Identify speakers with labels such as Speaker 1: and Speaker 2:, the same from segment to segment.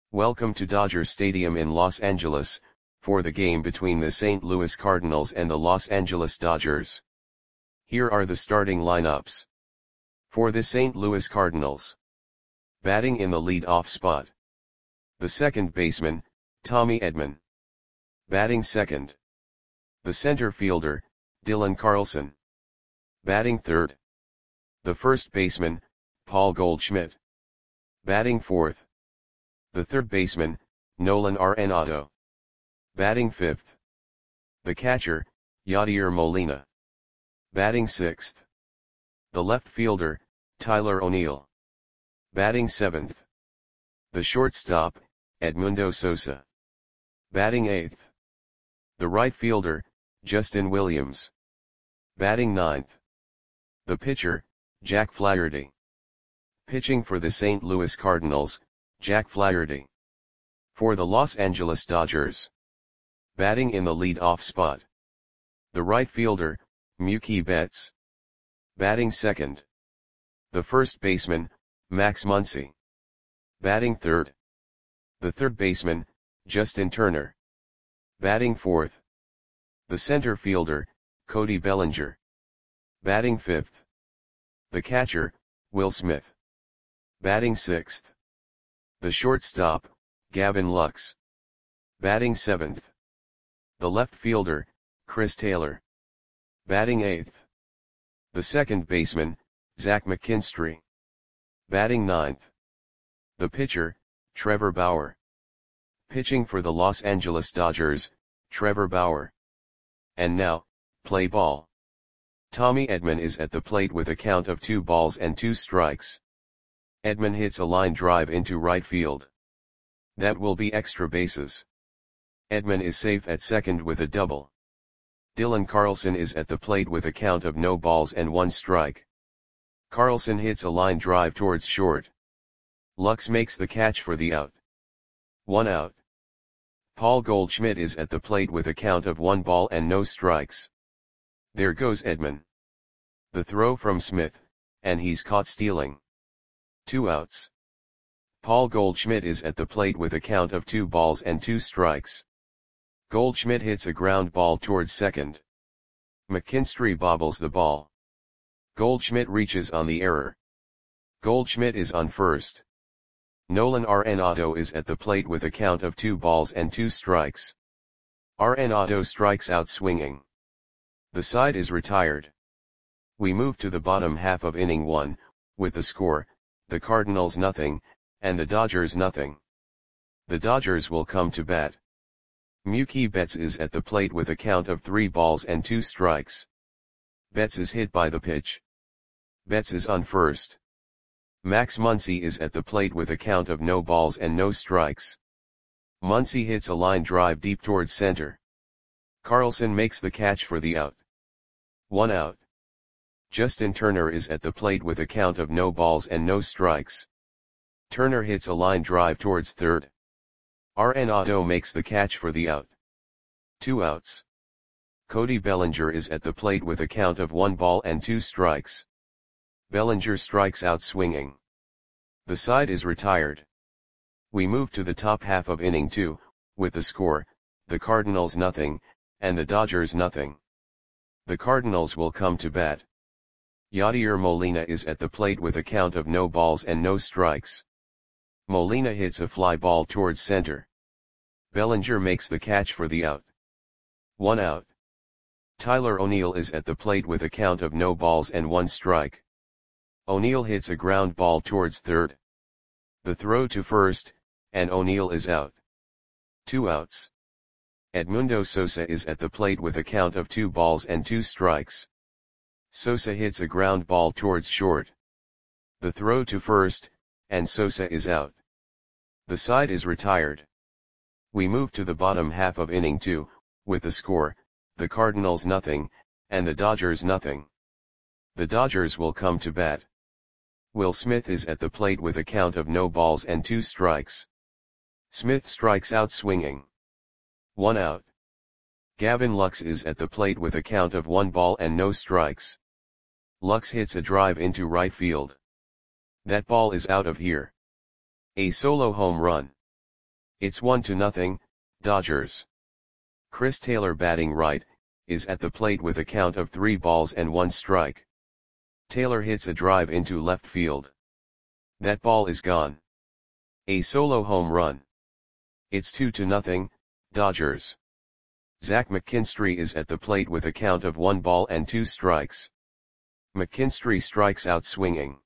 Speaker 1: Welcome to Dodger Stadium in Los Angeles, for the game between the St. Louis Cardinals and the Los Angeles Dodgers. Here are the starting lineups. For the St. Louis Cardinals. Batting in the lead-off spot. The second baseman, Tommy Edman. Batting second. The center fielder, Dylan Carlson. Batting third. The first baseman, Paul Goldschmidt. Batting fourth. The third baseman, Nolan Arenado. Batting fifth. The catcher, Yadier Molina. Batting sixth. The left fielder, Tyler O'Neill. Batting seventh. The shortstop, Edmundo Sosa. Batting eighth. The right fielder, Justin Williams. Batting ninth. The pitcher, Jack Flaherty. Pitching for the St. Louis Cardinals, Jack Flaherty. For the Los Angeles Dodgers. Batting in the lead-off spot. The right fielder, Mookie Betts. Batting second. The first baseman, Max Muncy. Batting third. The third baseman, Justin Turner. Batting fourth. The center fielder, Cody Bellinger. Batting fifth. The catcher, Will Smith. Batting sixth. The shortstop, Gavin Lux. Batting seventh. The left fielder, Chris Taylor. Batting eighth. The second baseman, Zach McKinstry. Batting ninth. The pitcher, Trevor Bauer. Pitching for the Los Angeles Dodgers, Trevor Bauer. And now, play ball. Tommy Edman is at the plate with a count of 2-2 Edman hits a line drive into right field. That will be extra bases. Edman is safe at second with a double. Dylan Carlson is at the plate with a count of 0-1. Carlson hits a line drive towards short. Lux makes the catch for the out. 1 out. Paul Goldschmidt is at the plate with a count of 1-0. There goes Edman. The throw from Smith, and he's caught stealing. 2 outs. Paul Goldschmidt is at the plate with a count of 2-2. Goldschmidt hits a ground ball towards second. McKinstry bobbles the ball. Goldschmidt reaches on the error. Goldschmidt is on first. Nolan Arenado is at the plate with a count of 2-2. Arenado strikes out swinging. The side is retired. We move to the bottom half of inning 1, with the score, the Cardinals 0, and the Dodgers 0. The Dodgers will come to bat. Mookie Betts is at the plate with a count of 3-2. Betts is hit by the pitch. Betts is on first. Max Muncy is at the plate with a count of 0-0. Muncy hits a line drive deep towards center. Carlson makes the catch for the out. 1 out. Justin Turner is at the plate with a count of 0-0. Turner hits a line drive towards third. Arenado makes the catch for the out. 2 outs. Cody Bellinger is at the plate with a count of 1-2. Bellinger strikes out swinging. The side is retired. We move to the top half of inning 2, with the score, the Cardinals 0, and the Dodgers 0. The Cardinals will come to bat. Yadier Molina is at the plate with a count of 0-0. Molina hits a fly ball towards center. Bellinger makes the catch for the out. 1 out. Tyler O'Neill is at the plate with a count of 0-1. O'Neill hits a ground ball towards third. The throw to first, and O'Neill is out. 2 outs. Edmundo Sosa is at the plate with a count of 2-2. Sosa hits a ground ball towards short. The throw to first, and Sosa is out. The side is retired. We move to the bottom half of inning 2, with the score, the Cardinals 0, and the Dodgers 0. The Dodgers will come to bat. Will Smith is at the plate with a count of 0-2. Smith strikes out swinging. 1 out. Gavin Lux is at the plate with a count of 1-0. Lux hits a drive into right field. That ball is out of here. A solo home run. It's 1-0, Dodgers. Chris Taylor batting right, is at the plate with a count of 3 balls and 1 strike. Taylor hits a drive into left field. That ball is gone. A solo home run. It's 2-0, Dodgers. Zach McKinstry is at the plate with a count of 1 ball and 2 strikes. McKinstry strikes out swinging.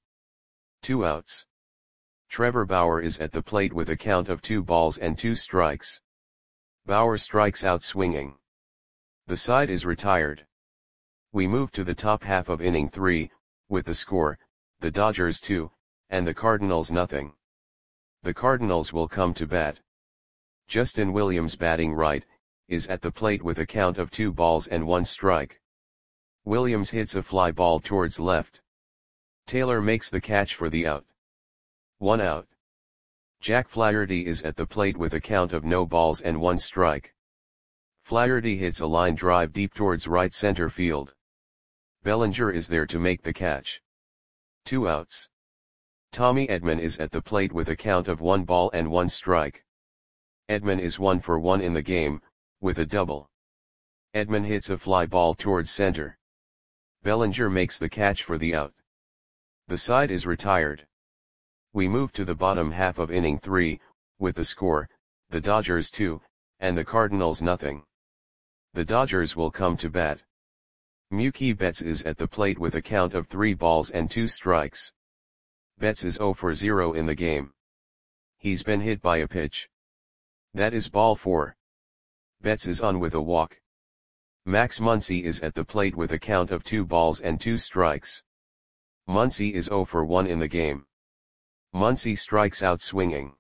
Speaker 1: 2 outs. Trevor Bauer is at the plate with a count of 2 balls and 2 strikes. Bauer strikes out swinging. The side is retired. We move to the top half of inning 3, with the score, the Dodgers 2, and the Cardinals nothing. The Cardinals will come to bat. Justin Williams batting right, is at the plate with a count of 2 balls and 1 strike. Williams hits a fly ball towards left. Taylor makes the catch for the out. 1 out. Jack Flaherty is at the plate with a count of no balls and 1 strike. Flaherty hits a line drive deep towards right center field. Bellinger is there to make the catch. 2 outs. Tommy Edman is at the plate with a count of 1 ball and 1 strike. Edman is 1 for 1 in the game, with a double. Edman hits a fly ball towards center. Bellinger makes the catch for the out. The side is retired. We move to the bottom half of inning 3, with the score, the Dodgers 2, and the Cardinals nothing. The Dodgers will come to bat. Mookie Betts is at the plate with a count of 3 balls and 2 strikes. Betts is 0 for 0 in the game. He's been hit by a pitch. That is ball 4. Betts is on with a walk. Max Muncy is at the plate with a count of 2 balls and 2 strikes. Muncy is 0 for 1 in the game. Muncy strikes out swinging.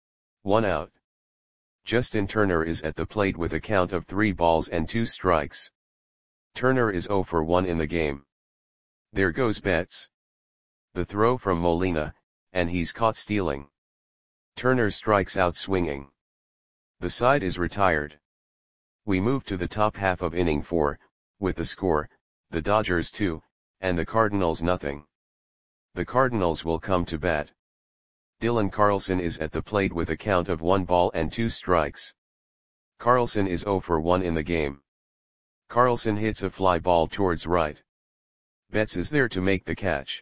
Speaker 1: 1 out. Justin Turner is at the plate with a count of 3 balls and 2 strikes. Turner is 0 for 1 in the game. There goes Betts. The throw from Molina, and he's caught stealing. Turner strikes out swinging. The side is retired. We move to the top half of inning 4, with the score, the Dodgers 2, and the Cardinals nothing. The Cardinals will come to bat. Dylan Carlson is at the plate with a count of 1 ball and 2 strikes. Carlson is 0 for 1 in the game. Carlson hits a fly ball towards right. Betts is there to make the catch.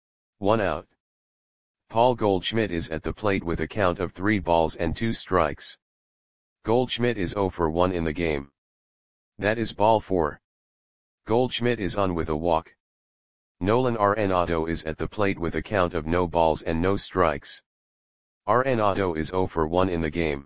Speaker 1: 1 out. Paul Goldschmidt is at the plate with a count of 3 balls and 2 strikes. Goldschmidt is 0 for 1 in the game. That is ball 4. Goldschmidt is on with a walk. Nolan Arenado is at the plate with a count of no balls and no strikes. Arenado is 0 for 1 in the game.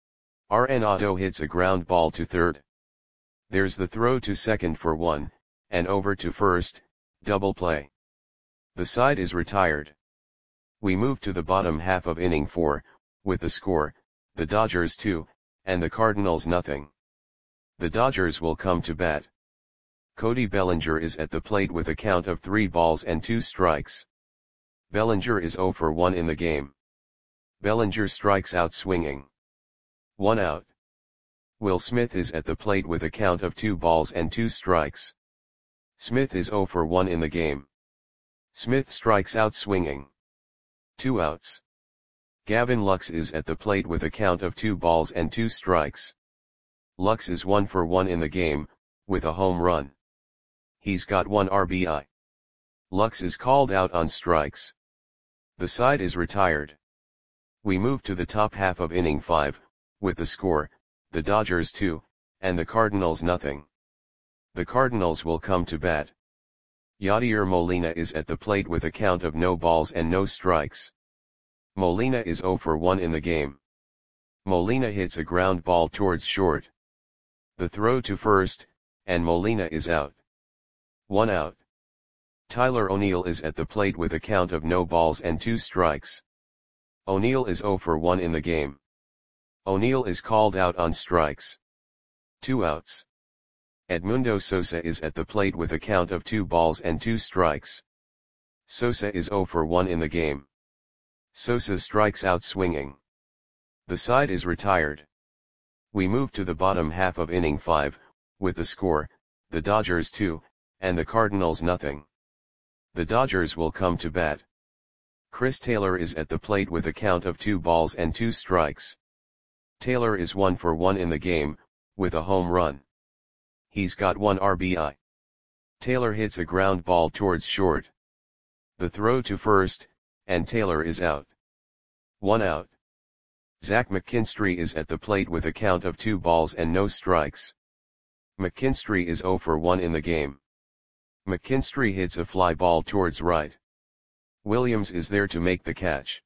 Speaker 1: Arenado hits a ground ball to third. There's the throw to second for 1, and over to first, double play. The side is retired. We move to the bottom half of inning 4, with the score, the Dodgers 2, and the Cardinals nothing. The Dodgers will come to bat. Cody Bellinger is at the plate with a count of 3 balls and 2 strikes. Bellinger is 0 for 1 in the game. Bellinger strikes out swinging. 1 out. Will Smith is at the plate with a count of 2 balls and 2 strikes. Smith is 0 for 1 in the game. Smith strikes out swinging. 2 outs. Gavin Lux is at the plate with a count of 2 balls and 2 strikes. Lux is 1 for 1 in the game, with a home run. He's got 1 RBI. Lux is called out on strikes. The side is retired. We move to the top half of inning 5, with the score, the Dodgers 2, and the Cardinals nothing. The Cardinals will come to bat. Yadier Molina is at the plate with a count of no balls and no strikes. Molina is 0 for 1 in the game. Molina hits a ground ball towards short. The throw to first, and Molina is out. 1 out. Tyler O'Neill is at the plate with a count of no balls and 2 strikes. O'Neill is 0 for 1 in the game. O'Neill is called out on strikes. 2 outs. Edmundo Sosa is at the plate with a count of 2 balls and 2 strikes. Sosa is 0 for 1 in the game. Sosa strikes out swinging. The side is retired. We move to the bottom half of inning 5, with the score, the Dodgers 2, and the Cardinals nothing. The Dodgers will come to bat. Chris Taylor is at the plate with a count of 2 balls and 2 strikes. Taylor is 1 for 1 in the game, with a home run. He's got 1 RBI. Taylor hits a ground ball towards short. The throw to first, and Taylor is out. 1 out. Zach McKinstry is at the plate with a count of 2 balls and no strikes. McKinstry is 0 for 1 in the game. McKinstry hits a fly ball towards right. Williams is there to make the catch.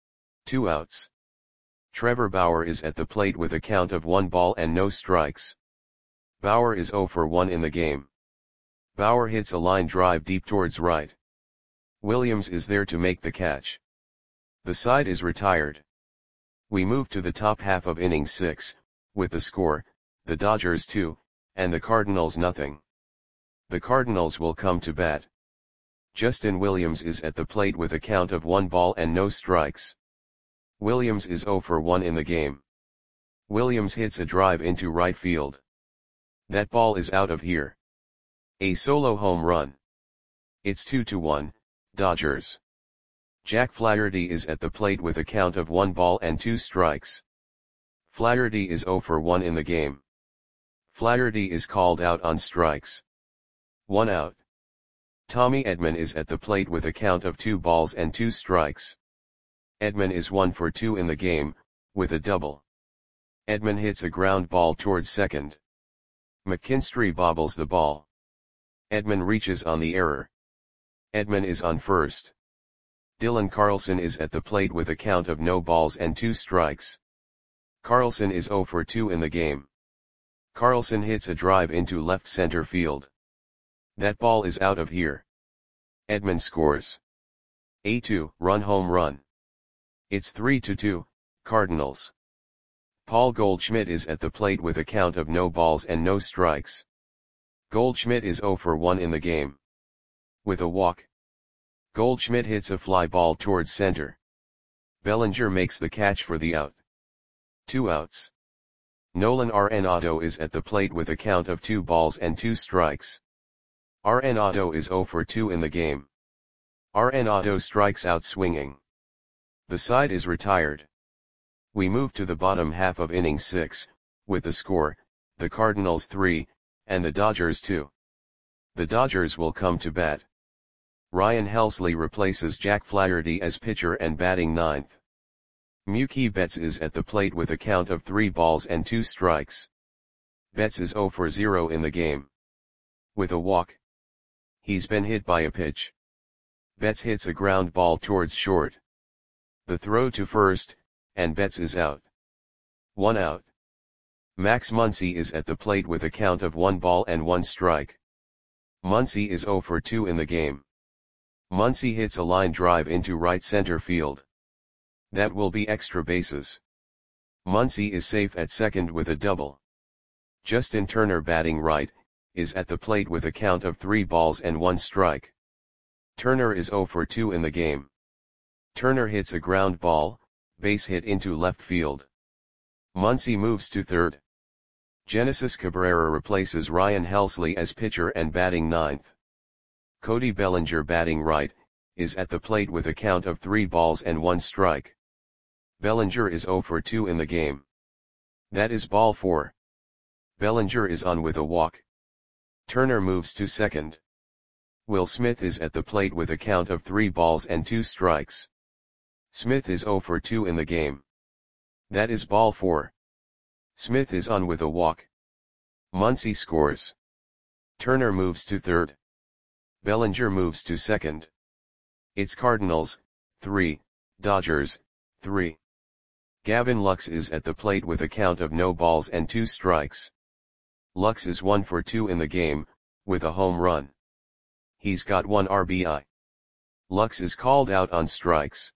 Speaker 1: 2 outs. Trevor Bauer is at the plate with a count of 1 ball and no strikes. Bauer is 0 for 1 in the game. Bauer hits a line drive deep towards right. Williams is there to make the catch. The side is retired. We move to the top half of inning 6, with the score, the Dodgers 2, and the Cardinals nothing. The Cardinals will come to bat. Justin Williams is at the plate with a count of 1 ball and no strikes. Williams is 0 for 1 in the game. Williams hits a drive into right field. That ball is out of here. A solo home run. It's 2-1, Dodgers. Jack Flaherty is at the plate with a count of 1 ball and 2 strikes. Flaherty is 0 for 1 in the game. Flaherty is called out on strikes. 1 out. Tommy Edman is at the plate with a count of 2 balls and 2 strikes. Edman is 1 for 2 in the game, with a double. Edman hits a ground ball towards second. McKinstry bobbles the ball. Edman reaches on the error. Edman is on first. Dylan Carlson is at the plate with a count of no balls and 2 strikes. Carlson is 0 for 2 in the game. Carlson hits a drive into left center field. That ball is out of here. Edman scores. A 2-run home run. It's 3-2, Cardinals. Paul Goldschmidt is at the plate with a count of no balls and no strikes. Goldschmidt is 0 for 1 in the game. With a walk. Goldschmidt hits a fly ball towards center. Bellinger makes the catch for the out. 2 outs. Nolan Arenado is at the plate with a count of 2 balls and 2 strikes. Arenado is 0 for 2 in the game. Arenado strikes out swinging. The side is retired. We move to the bottom half of inning 6, with the score, the Cardinals 3, and the Dodgers 2. The Dodgers will come to bat. Ryan Helsley replaces Jack Flaherty as pitcher and batting 9th. Mookie Betts is at the plate with a count of 3 balls and 2 strikes. Betts is 0 for 0 in the game. With a walk. He's been hit by a pitch. Betts hits a ground ball towards short. The throw to first, and Betts is out. 1 out. Max Muncy is at the plate with a count of 1 ball and 1 strike. Muncy is 0 for 2 in the game. Muncy hits a line drive into right center field. That will be extra bases. Muncy is safe at second with a double. Justin Turner, batting right, is at the plate with a count of 3 balls and 1 strike. Turner is 0 for 2 in the game. Turner hits a ground ball, base hit into left field. Muncy moves to third. Genesis Cabrera replaces Ryan Helsley as pitcher and batting 9th. Cody Bellinger, batting right, is at the plate with a count of 3 balls and 1 strike. Bellinger is 0 for 2 in the game. That is ball 4. Bellinger is on with a walk. Turner moves to second. Will Smith is at the plate with a count of 3 balls and 2 strikes. Smith is 0 for 2 in the game. That is ball 4. Smith is on with a walk. Muncy scores. Turner moves to third. Bellinger moves to second. It's Cardinals 3, Dodgers 3. Gavin Lux is at the plate with a count of no balls and 2 strikes. Lux is 1 for 2 in the game, with a home run. He's got 1 RBI. Lux is called out on strikes.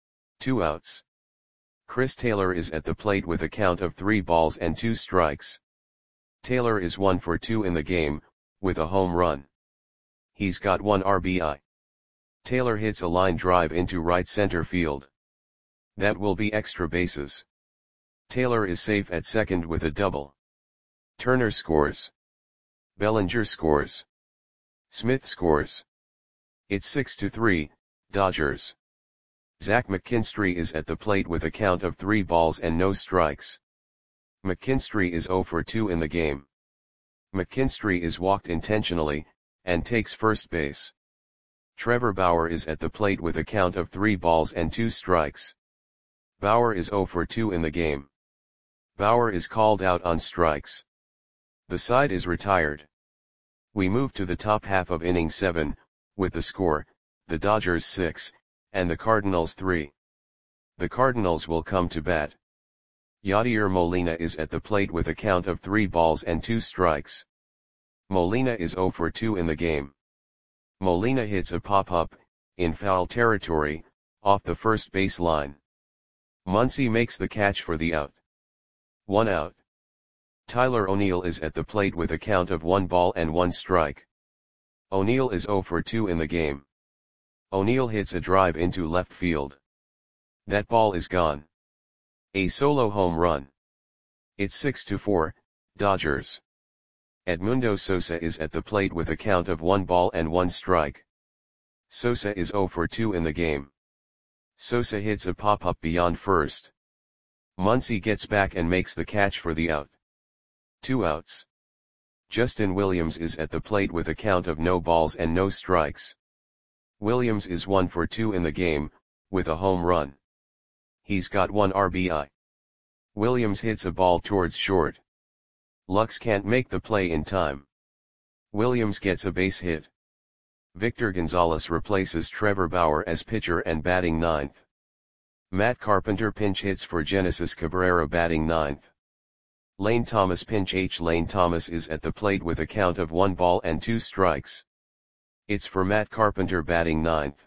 Speaker 1: 2 outs. Chris Taylor is at the plate with a count of 3 balls and 2 strikes. Taylor is 1 for 2 in the game, with a home run. He's got 1 RBI. Taylor hits a line drive into right center field. That will be extra bases. Taylor is safe at second with a double. Turner scores. Bellinger scores. Smith scores. It's 6-3, Dodgers. Zach McKinstry is at the plate with a count of 3 balls and no strikes. McKinstry is 0 for 2 in the game. McKinstry is walked intentionally, and takes first base. Trevor Bauer is at the plate with a count of 3 balls and 2 strikes. Bauer is 0 for 2 in the game. Bauer is called out on strikes. The side is retired. We move to the top half of inning 7, with the score, the Dodgers 6, and the Cardinals 3. The Cardinals will come to bat. Yadier Molina is at the plate with a count of 3 balls and 2 strikes. Molina is 0 for 2 in the game. Molina hits a pop-up, in foul territory, off the first base line. Muncy makes the catch for the out. 1 out. Tyler O'Neill is at the plate with a count of 1 ball and 1 strike. O'Neill is 0 for 2 in the game. O'Neill hits a drive into left field. That ball is gone. A solo home run. It's 6-4, Dodgers. Edmundo Sosa is at the plate with a count of 1 ball and 1 strike. Sosa is 0 for 2 in the game. Sosa hits a pop-up beyond first. Muncy gets back and makes the catch for the out. 2 outs. Justin Williams is at the plate with a count of no balls and no strikes. Williams is 1 for 2 in the game, with a home run. He's got 1 RBI. Williams hits a ball towards short. Lux can't make the play in time. Williams gets a base hit. Victor Gonzalez replaces Trevor Bauer as pitcher and batting 9th. Matt Carpenter pinch hits for Genesis Cabrera batting 9th. Lane Thomas pinch. Lane Thomas is at the plate with a count of 1 ball and 2 strikes. It's for Matt Carpenter batting 9th.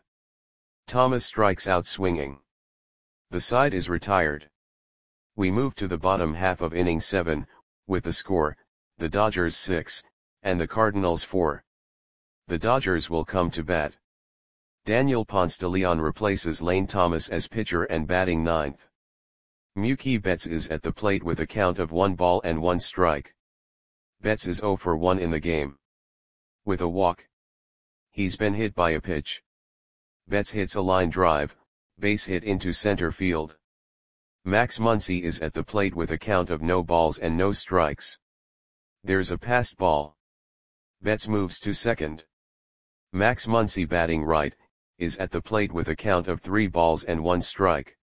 Speaker 1: Thomas strikes out swinging. The side is retired. We move to the bottom half of inning 7, with the score, the Dodgers 6, and the Cardinals 4. The Dodgers will come to bat. Daniel Ponce de Leon replaces Lane Thomas as pitcher and batting 9th. Mookie Betts is at the plate with a count of 1 ball and 1 strike. Betts is 0 for 1 in the game. With a walk. He's been hit by a pitch. Betts hits a line drive, base hit into center field. Max Muncy is at the plate with a count of no balls and no strikes. There's a passed ball. Betts moves to second. Max Muncy batting right, is at the plate with a count of 3 balls and 1 strike.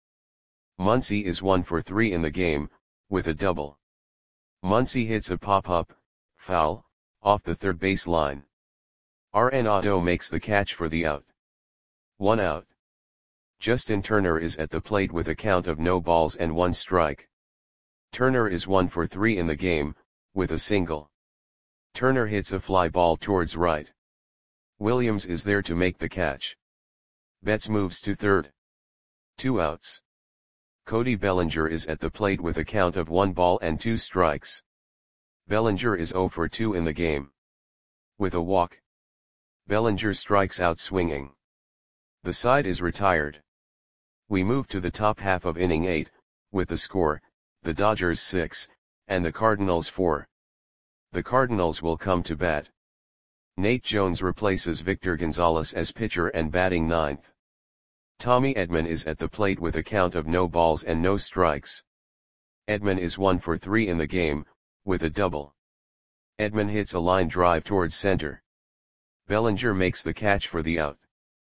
Speaker 1: Muncy is 1 for 3 in the game, with a double. Muncy hits a pop-up, foul, off the third base line. Arenado makes the catch for the out. 1 out. Justin Turner is at the plate with a count of no balls and 1 strike. Turner is 1 for 3 in the game, with a single. Turner hits a fly ball towards right. Williams is there to make the catch. Betts moves to third. 2 outs. Cody Bellinger is at the plate with a count of 1 ball and 2 strikes. Bellinger is 0 for 2 in the game. With a walk. Bellinger strikes out swinging. The side is retired. We move to the top half of inning 8, with the score, the Dodgers 6, and the Cardinals 4. The Cardinals will come to bat. Nate Jones replaces Victor Gonzalez as pitcher and batting 9th. Tommy Edman is at the plate with a count of no balls and no strikes. Edman is 1 for 3 in the game, with a double. Edman hits a line drive towards center. Bellinger makes the catch for the out.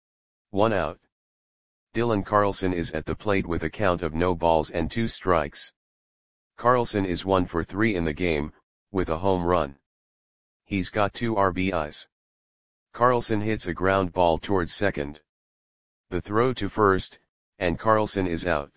Speaker 1: 1 out. Dylan Carlson is at the plate with a count of no balls and 2 strikes. Carlson is 1 for 3 in the game, with a home run. He's got 2 RBIs. Carlson hits a ground ball towards second. The throw to first, and Carlson is out.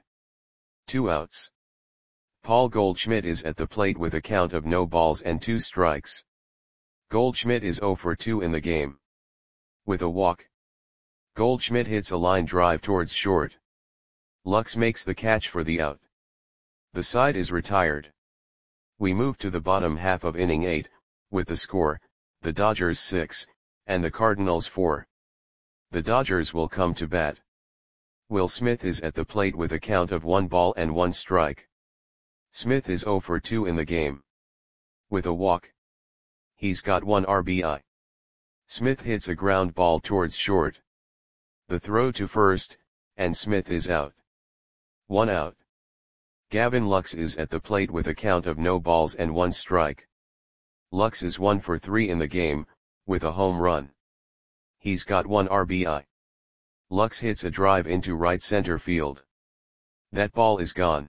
Speaker 1: 2 outs. Paul Goldschmidt is at the plate with a count of no balls and 2 strikes. Goldschmidt is 0 for 2 in the game. With a walk. Goldschmidt hits a line drive towards short. Lux makes the catch for the out. The side is retired. We move to the bottom half of inning 8, with the score, the Dodgers 6, and the Cardinals 4. The Dodgers will come to bat. Will Smith is at the plate with a count of 1 ball and 1 strike. Smith is 0 for 2 in the game. With a walk. He's got 1 RBI. Smith hits a ground ball towards short. The throw to first, and Smith is out. 1 out. Gavin Lux is at the plate with a count of no balls and 1 strike. Lux is 1 for 3 in the game, with a home run. He's got 1 RBI. Lux hits a drive into right center field. That ball is gone.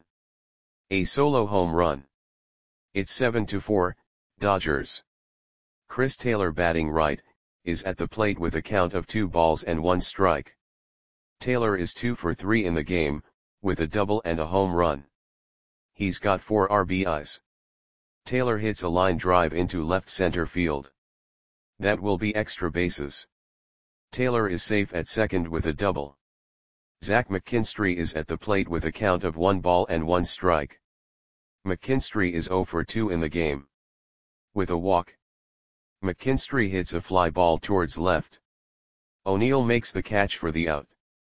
Speaker 1: A solo home run. It's 7-4, Dodgers. Chris Taylor, batting right, is at the plate with a count of 2 balls and 1 strike. Taylor is 2 for 3 in the game, with a double and a home run. He's got 4 RBIs. Taylor hits a line drive into left center field. That will be extra bases. Taylor is safe at second with a double. Zach McKinstry is at the plate with a count of 1 ball and 1 strike. McKinstry is 0 for 2 in the game. With a walk. McKinstry hits a fly ball towards left. O'Neill makes the catch for the out.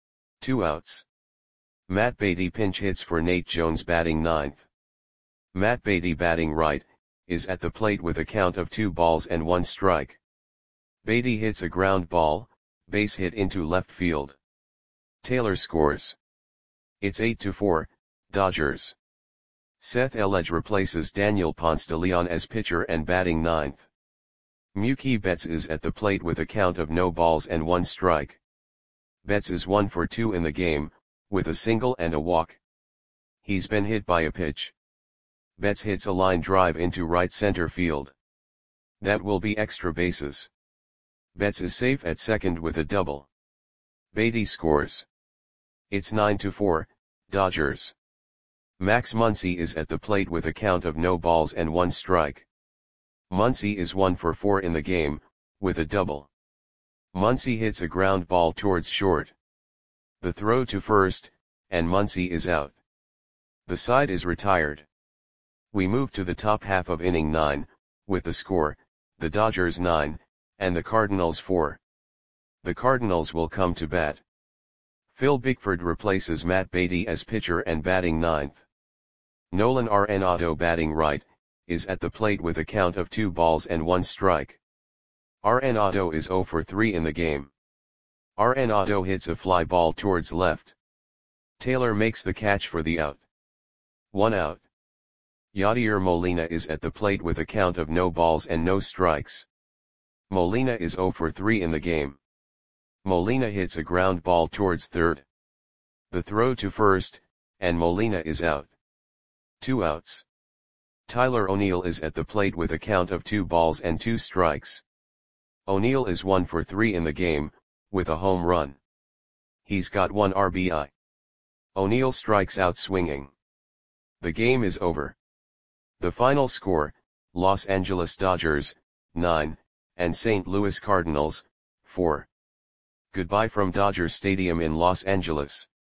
Speaker 1: 2 outs. Matt Beatty pinch hits for Nate Jones, batting ninth. Matt Beatty, batting right, is at the plate with a count of 2 balls and 1 strike. Beatty hits a ground ball, base hit into left field. Taylor scores. It's 8-4, Dodgers. Seth Elledge replaces Daniel Ponce de Leon as pitcher and batting ninth. Mookie Betts is at the plate with a count of no balls and 1 strike. Betts is 1 for 2 in the game, with a single and a walk. He's been hit by a pitch. Betts hits a line drive into right center field. That will be extra bases. Betts is safe at second with a double. Beatty scores. It's 9-4, Dodgers. Max Muncy is at the plate with a count of no balls and 1 strike. Muncy is 1 for 4 in the game, with a double. Muncy hits a ground ball towards short. The throw to first, and Muncy is out. The side is retired. We move to the top half of inning 9, with the score, the Dodgers 9, and the Cardinals 4. The Cardinals will come to bat. Phil Bickford replaces Matt Beatty as pitcher and batting ninth. Nolan Arenado, batting right, is at the plate with a count of 2 balls and 1 strike. Arenado is 0 for 3 in the game. Arenado hits a fly ball towards left. Taylor makes the catch for the out. 1 out. Yadier Molina is at the plate with a count of no balls and no strikes. Molina is 0 for 3 in the game. Molina hits a ground ball towards third. The throw to first, and Molina is out. 2 outs. Tyler O'Neill is at the plate with a count of 2 balls and 2 strikes. O'Neill is 1 for 3 in the game, with a home run. He's got 1 RBI. O'Neill strikes out swinging. The game is over. The final score, Los Angeles Dodgers, 9, and St. Louis Cardinals, 4. Goodbye from Dodger Stadium in Los Angeles.